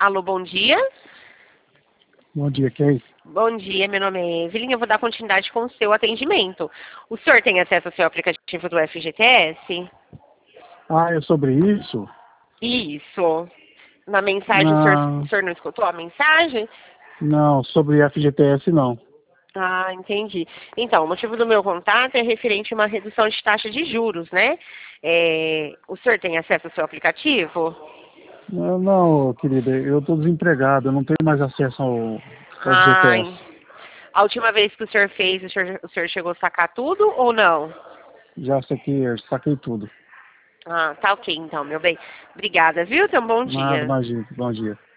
Alô, bom dia. Bom dia, Kay. Bom dia, meu nome é Evelyn. Eu vou dar continuidade com o seu atendimento. O senhor tem acesso ao seu aplicativo do FGTS? Ah, é sobre isso? Isso. Na mensagem, o Não, senhor não escutou a mensagem? não, sobre FGTS não. Ah, entendi. Então, o motivo do meu contato é referente a uma redução de taxa de juros, né? O senhor tem acesso ao seu aplicativo? Não, não, querida, eu estou desempregado, eu não tenho mais acesso ao Ai, FGTS. a última vez que o senhor fez, o senhor chegou a sacar tudo ou não? Já saquei tudo. Ah, tá ok então, meu bem. Obrigada, viu? Tenha um bom Nada, dia. imagina. Bom dia.